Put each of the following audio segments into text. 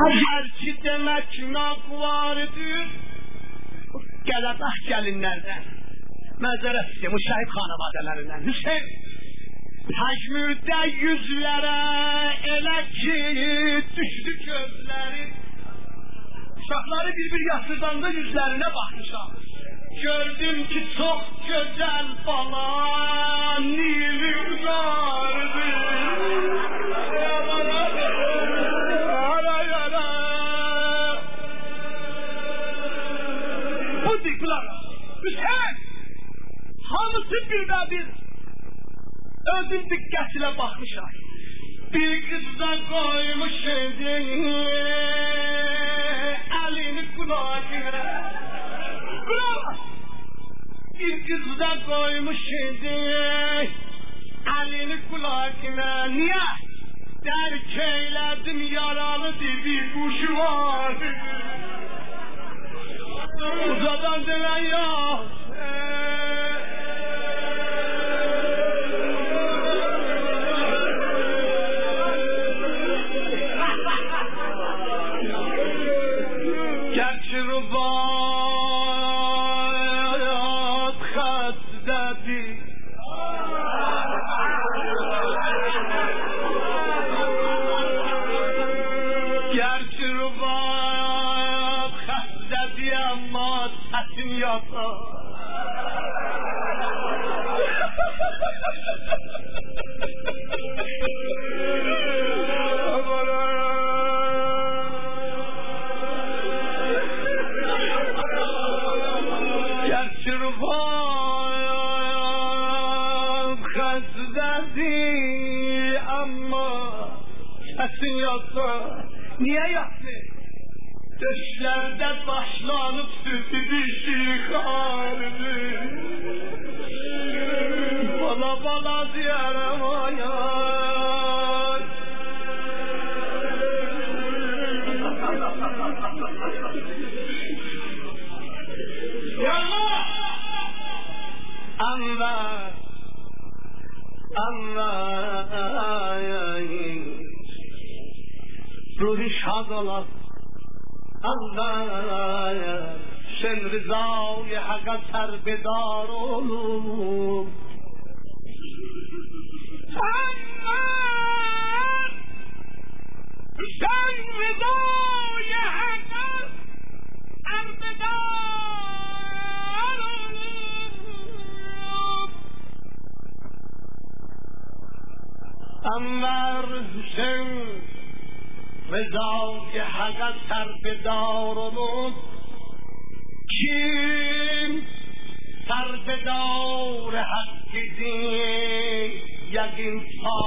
Hərki demək naqvarıdır Qələbəh gəlinlərdən Məzərət istəyim, o şəhid xanavadələrindən Hüseyin Təcmürdə yüzlərə elə ki düşdü gözləri Uşaqları bir-bir yasırdanda yüzlərinə baxmışam Gördüm ki çox gözəl bala Nilüzardır Bu diklara Hüseyin Hamısı bir Özün diqqətilə baxmışam Bir qızda qoymuş Əlini qulağına Bir qızda qoymuş Əlini qulağına Niyə? Dərk eylədim yaralıdır bir quşu vardı Uzadan demən yox Niye yaptı? Döşlerde başlanıp sürdü bir şikardı Bala diyarım ayar Anla Ruhi şad olar Allah Sen rızayı hakka serbedar olun Allah Sen rızayı hakka serbedar olun Enver Hüseyin Rızayı hakka serbedar olun Kim serbedar hakkidir Yakin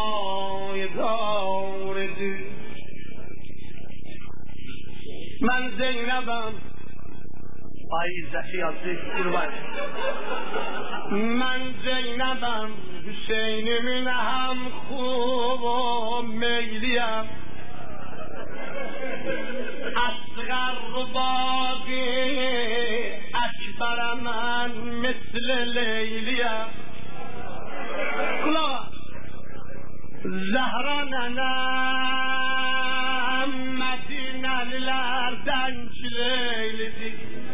paydarıdır Ben Zeynep'im Ay İzzeti yazdı İrvan Ben Zeynep'im Hüseyin'imin hem خوب meyliyem Asgar rubadi Ekber men misli Leyliye Kulağa Zehra nenem Medinelilerden Leylidir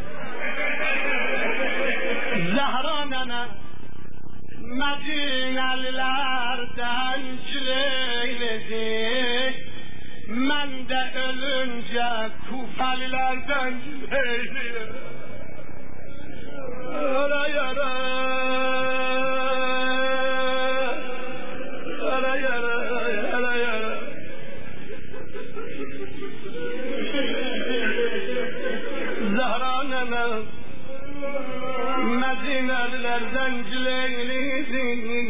Zehra nenem Medinelilerden Leylidir Men de ölünce Kufelilerden Leyliye Ara yara Ara yara Ara yara Zahra nene Medinelilerden Leylidir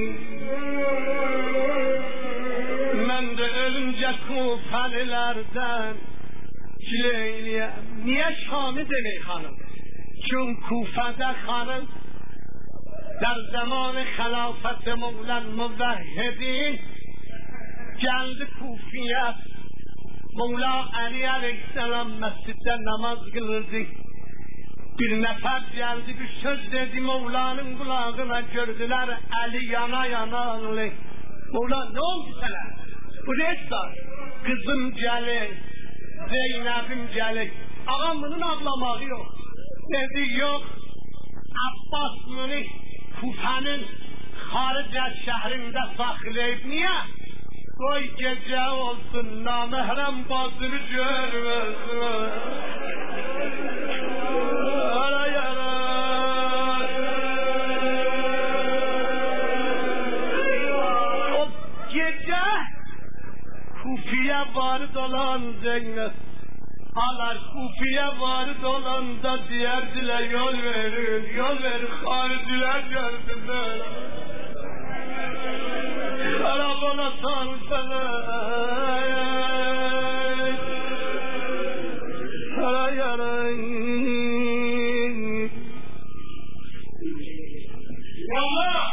Men de ölünce Kufelilerden Leyliye Niye Şam'ı demeyi hanım? Çün Kufa'da hanım در زمان خلافت مولا موحدین geldi Kufiye Mola Ali Aleyhisselam mescitte namaz kılırdı bir nefer geldi bir söz dedi Mevla'nın kulağına gördüler Ali yana yana ağlıyor Mevla ne oldu sana bu ne esnaf kızım gelir Zeynep'im gelir. Ağam bunun ağlamağı yok. Dedi yok. Abbas bunu Kufa'nın Haricət şəhrində saxlayıb. Niyə? Qoy gecə olsun, naməhrəm bazını görməsin. Ara yara. O gecə Kufiyə varid olan Zeynep alar Kufiyə varid olanda deyərdilər yol verin, xaricilər gəldilər. Karabola sarılsana, kara yarın. Allah!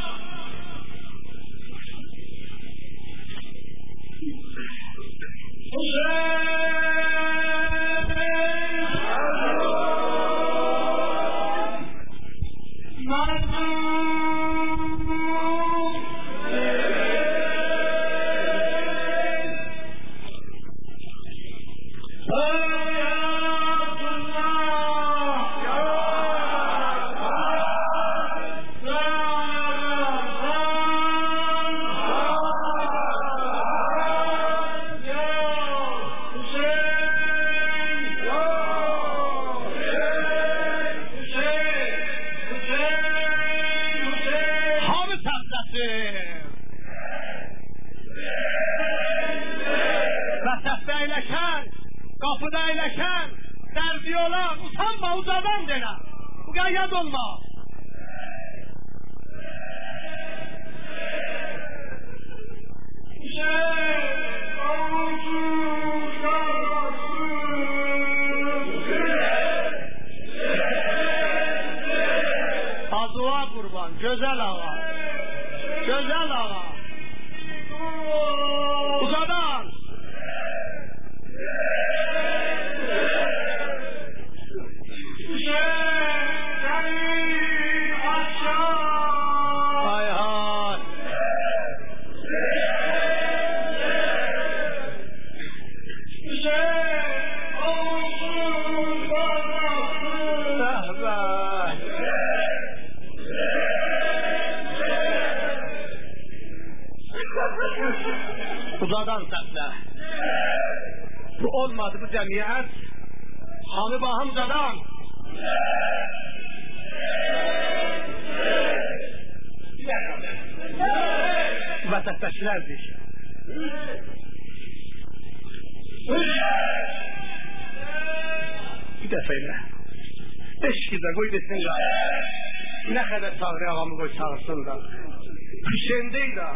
Uzadan səslə. Bu olmadı bu cəmiyyət. Hamı bahım uzadan. Vətətdəkilərdir. Bir dəfə ilə. Eşkidə qoy desin ya. Nə qədər Sağri ağamı qoy çağırsın da. Pişendeydi.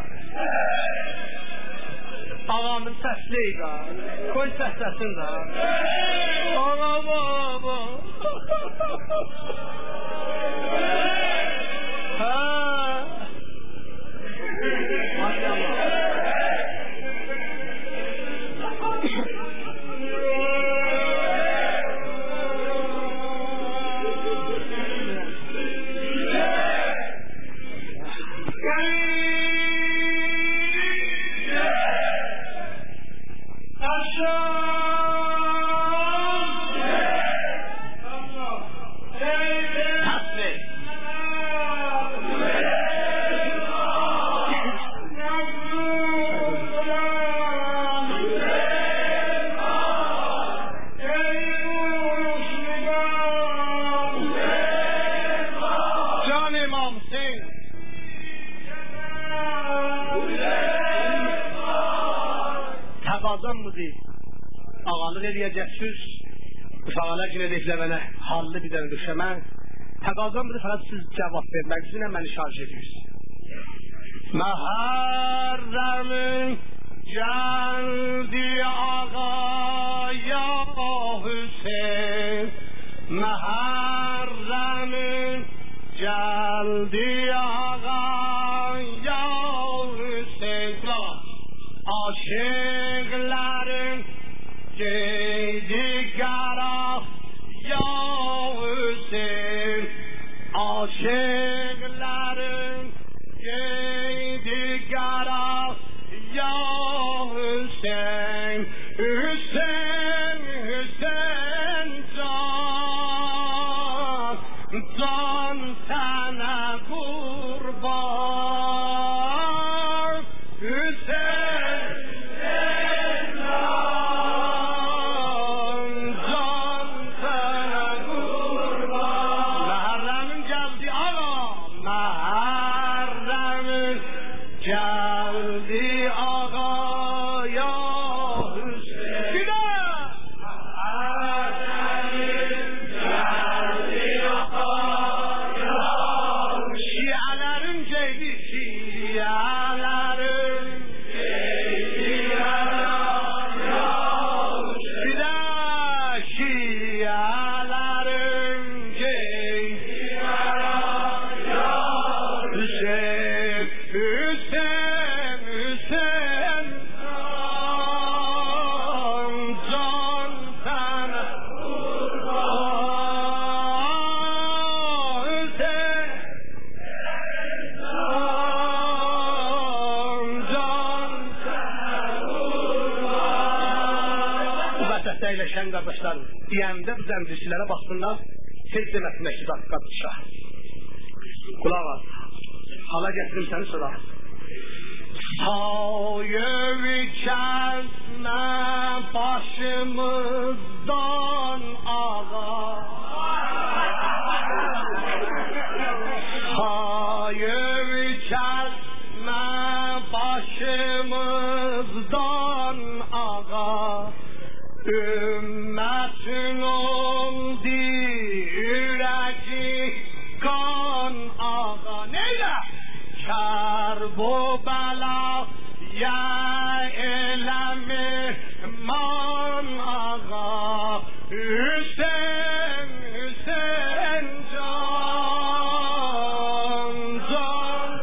Ağamın səsliydi. Qoy səsləsin da. Ağa baba. Ağalık edəcəksiniz, uşağına gün edəklə mənə hallı bir dənə düşəmə. Təqazam budur, fəqət siz cavab verməksizlə məni şarj edirsiniz. Məhərrəmin gəldi ağaya Hüseyin. Məhərrəmin gəldi ağaya Hüseyin. Aşıqların geydi qaraq ya Hüseyin. Aşıqların geydi qaraq ya Hüseyin. Hüseyin Əyləşən qardaşlar deyəndə bu zəncirçilərə baxsınlar, tez deməsinlər ki, dakikadır şah. Qulaq al, hala gətirim səni sıra. Sayı kəsmə başımızdan ağa, sayı kəsmə başımızdan ağa, ümmətin oldu ürəci qan ağa. Neylə? Kərb-u bəla ya eləmi man ağa, Hüseyin, Hüseyin can, can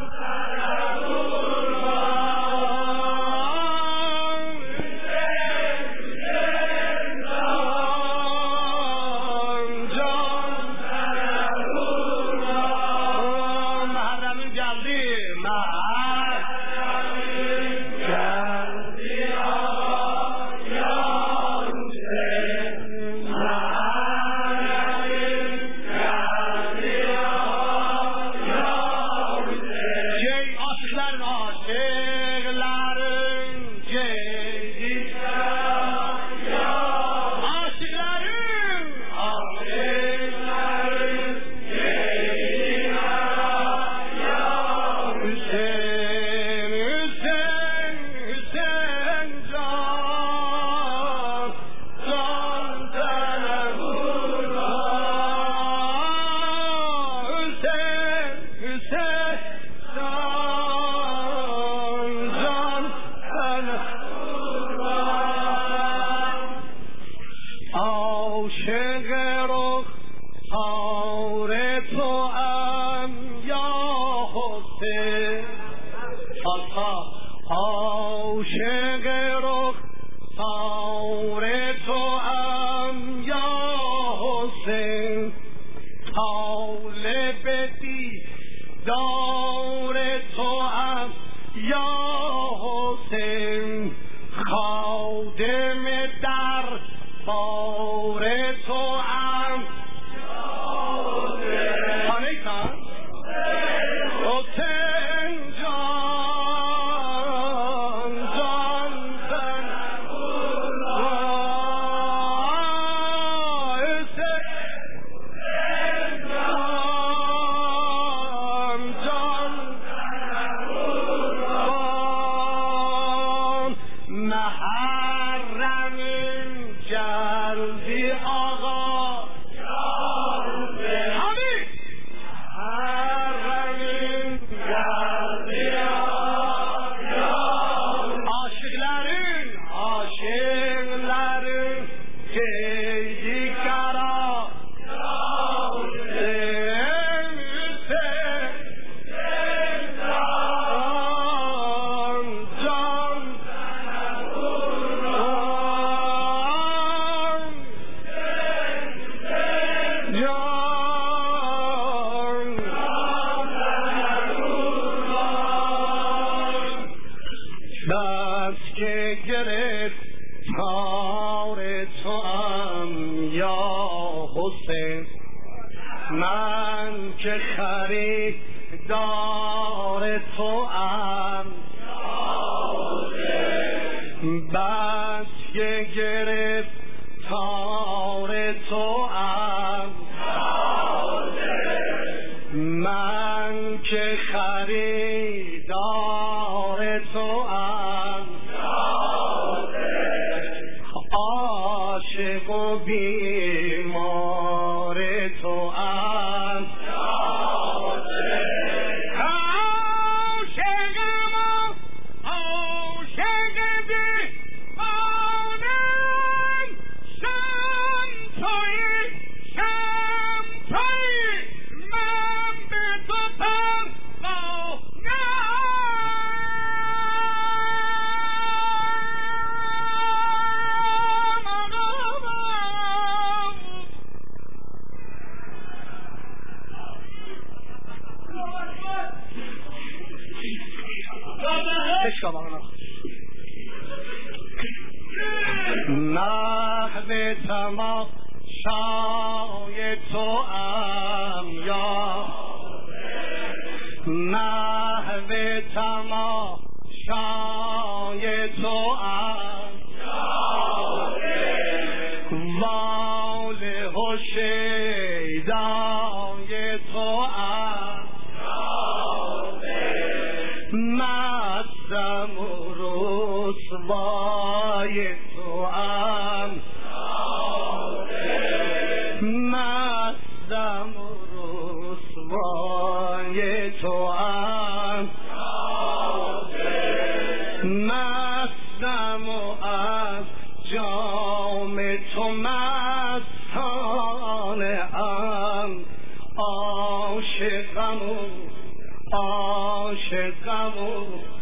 Shake عشق آقا نحو تماشای تو ام یا نحو تماشای تو ام واله و شیدای تو ام مستم و رسوای تو ام مستم و رسوای تو ام مستم و از جام تو مستانه ام عاشقم و عاشقم و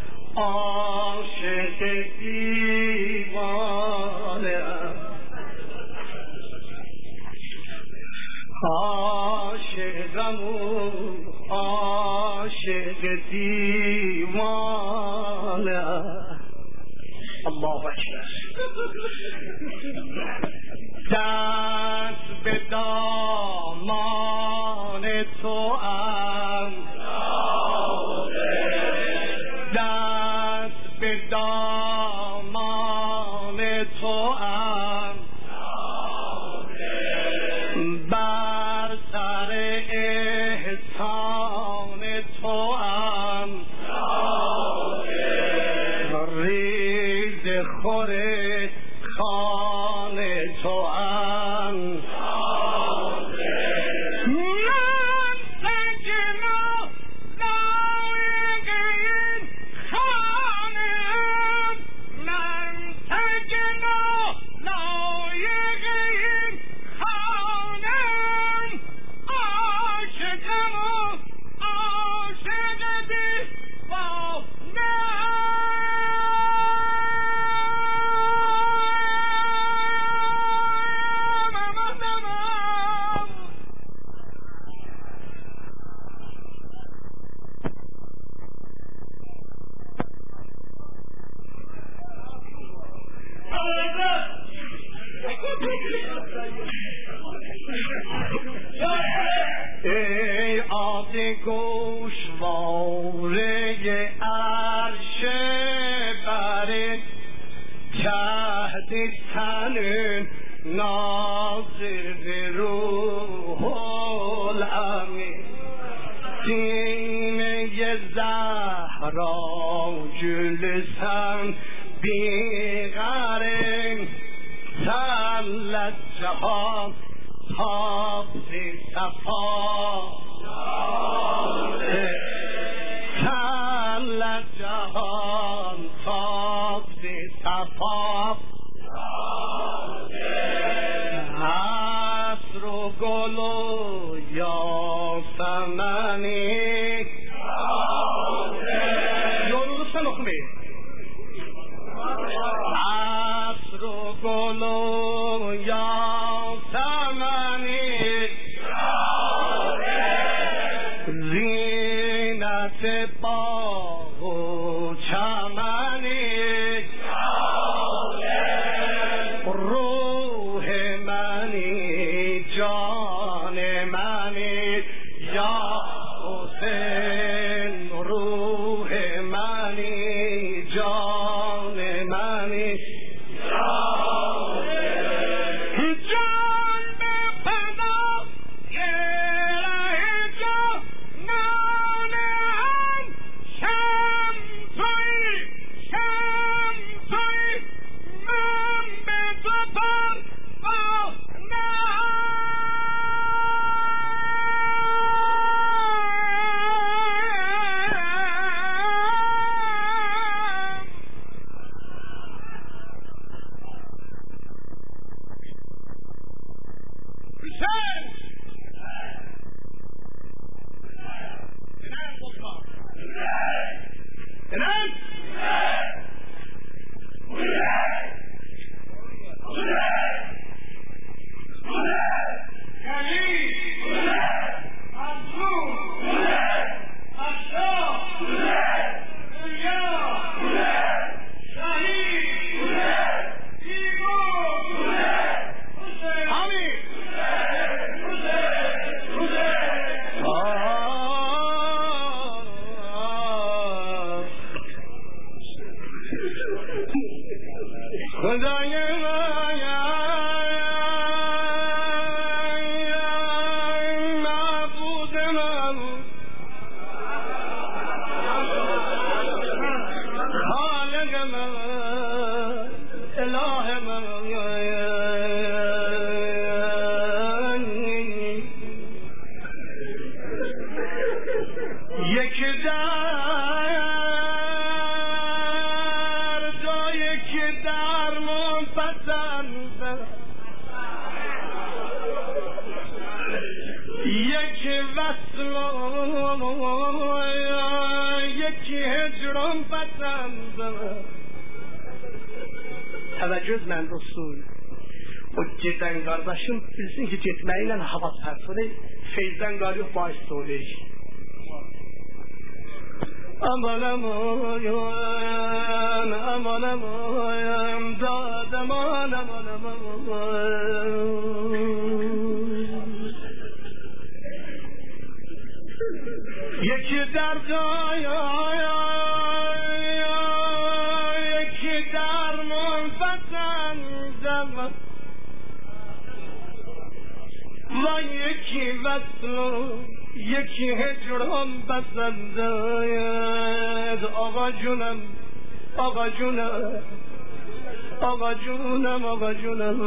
عاشق دیوانه ام عاشقم و عاشق دیوانه ام الله اکبر دست به دامان تو ام دست به دامان تو ام بر سر احسان تو ام ریز خور خان تو ام ای آب گوشواره عرش بر جهد تن ناظر روح الامین سینه زهرا جلسن بیغره تلت جهان تاب صفا تلت جهان تاب صفا عصر و گل و یاسمنی درود سنخمه عصر و گل و یاسمنی زینت باغ و چمنی روح منی جان منی یا حسین روح منی جان منی Təvəccüh mən dostum. O gedən qardaşım bilsin ki, getməklə hava sərfini feyzdən qarıyıb bahis olacaq. Aman aman, aman aman, dad aman aman aman. Yeki dergaya, yeki derman fesendem, ve yeki veslu, yeki hecran besendem. Ağa cunam, ağa cunam, ağa cunam, ağa cunam.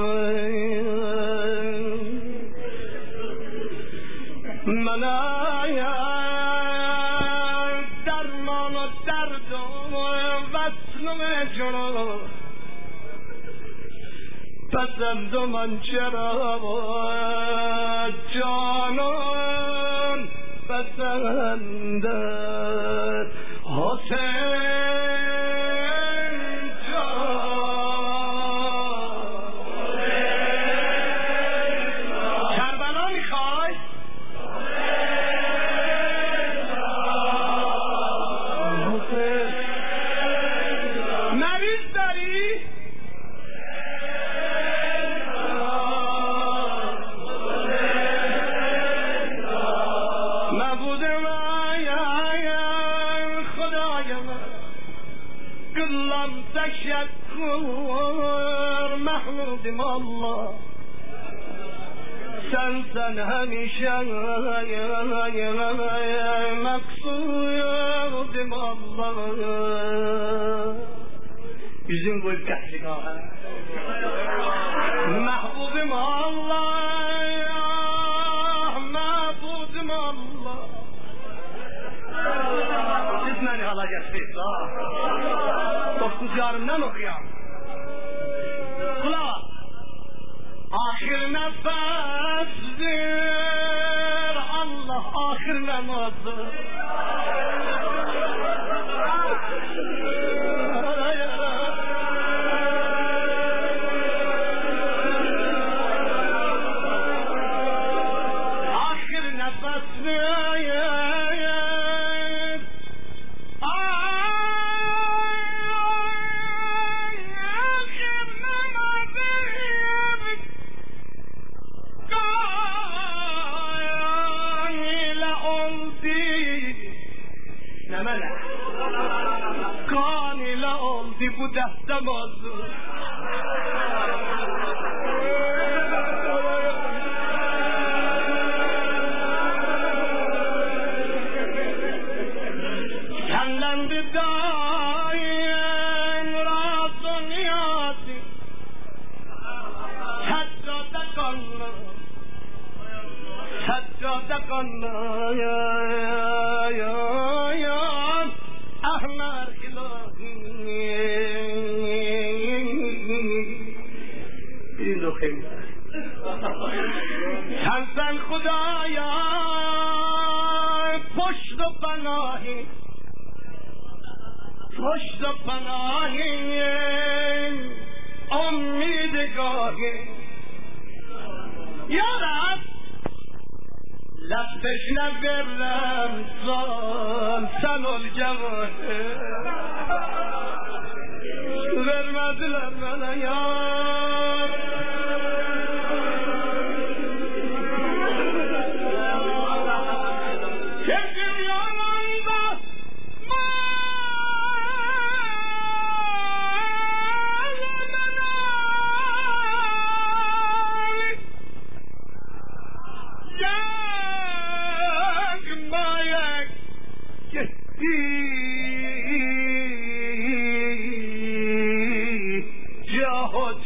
Manaya derman o derdum vesnum ecro pesendum ançera canan pesender Hüseyin Kerbela میخوای مریض داری؟ مبود من خدای من گلم تشکر محمودم الله sen همیشه مقصودم الله yüzün koyup getirin ağa mahbubim Allah mahbubim Allah siz beni hala getirirsiniz dostuz yarımdan okuyam kulak ahir nefesdir Allah ahir namazdır ahir nefesdir bu dehtem oldu. Senden bir daim razı niyazı seccade kanlı seccade kanlı ahmer ilahi sen خدایا پشت و پناهی پشت و پناهی امیدگاهی یا رب لفتش نبرم sen ol cevahı vermediler bana yar Sevdim yanında malımına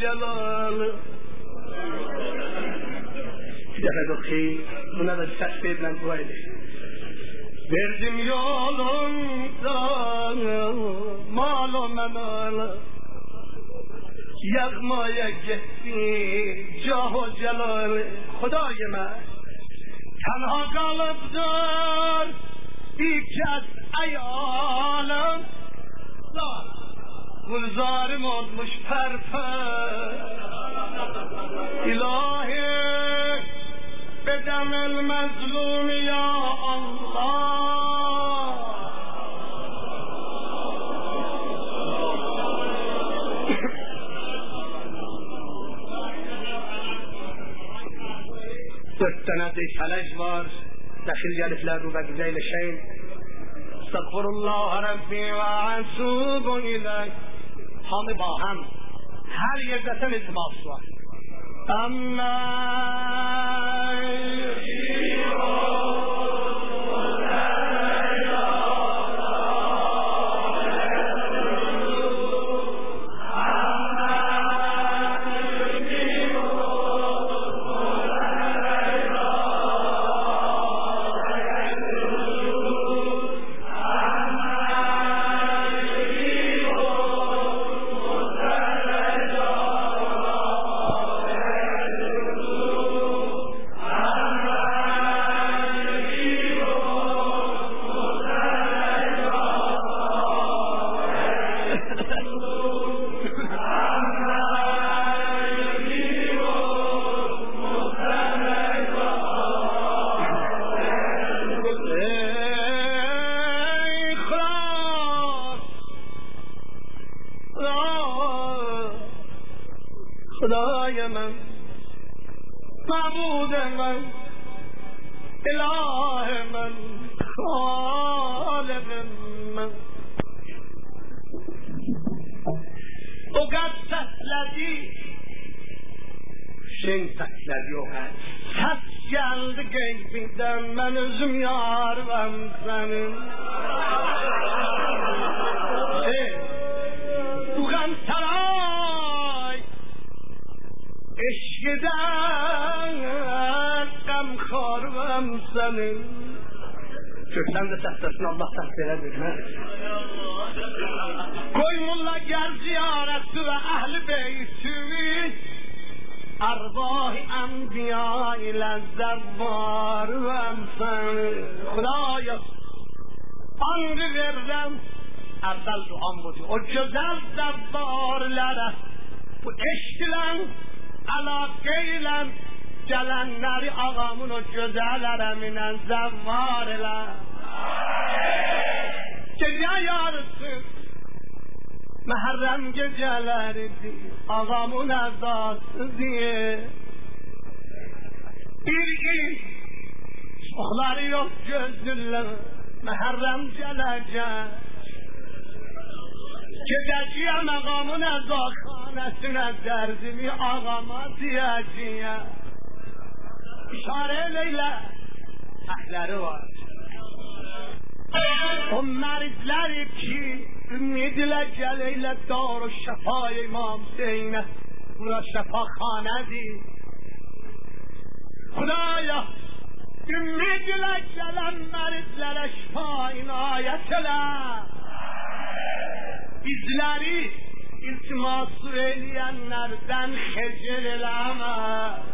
جلال دفعه دخی buna da ses verilen duaydı. Verdim yolundan mal menala yağmaya gitti caho celal Xudayime tenha kalıpdır ikaz ayalım gülzarım olmuş perper İlahi بدم المظلوم یا الله دستنه فلج var داخل gelifler رو ve güzel şeyin Estağfurullah Rabbi ve atubu ileyh Hamı baham her yerde sen iltimas var خدای من معبود من اله من خالق من اوقات سسلدی شن سسلدی اوقات سس geldi geybinden ben özüm yarım senin Uğam saray eşkiden gamkarım senin Kökten de seslesin Allah sesleri vermez Koymulla gel ziyareti ve ehl-i beyti Arvah-ı enbiya ile zevvar ve emsen Xudaya Anrı verirəm Əvvəl duam budur O gözəl zevvarlara Bu eşkilən Əlaqə ilə Gələnləri ağamın o gözəl ərəminə zevvar ilə Gecə yarısı Məhərrəm gecələridir Ağamın əzası diye İlk Çoxları yox gözlürlər Məhərrəm gələcək Gedəcəyəm ağamın əzakhanəsinə Dərdimi ağama deyəcəyəm İşarə elə Əhləri var O mərizləri ki Ümid ilə gələylə dar-ı şəfa İmam Hüseynə Bura şəfaxanədir Xudaya Ümid ilə gələn mərizlərə şəfa inayət elə Bizləri iltiması eləyənlərdən xecil eləmə